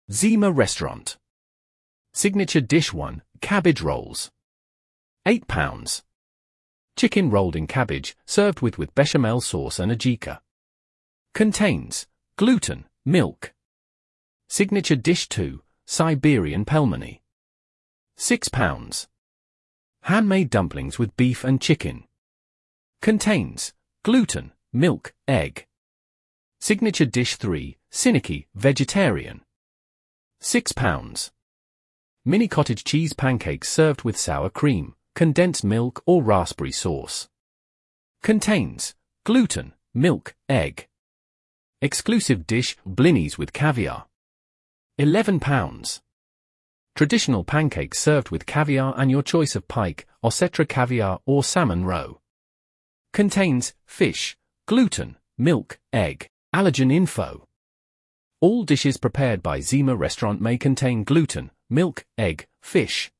Zima Restaurant. Signature Dish 1, Cabbage Rolls. £8. Chicken rolled in cabbage, served with bechamel sauce and ajika. Contains gluten, milk. Signature Dish 2, Siberian Pelmeni. £6. Handmade dumplings with beef and chicken. Contains gluten, milk, egg. Signature Dish 3, Siniki, vegetarian. £6. Mini cottage cheese pancakes served with sour cream, condensed milk or raspberry sauce. Contains gluten, milk, egg. Exclusive dish, blinis with caviar. £11. Traditional pancakes served with caviar and your choice of pike, ossetra caviar or salmon roe. Contains fish, gluten, milk, egg. Allergen info. All dishes prepared by Zima Restaurant may contain gluten, milk, egg, fish,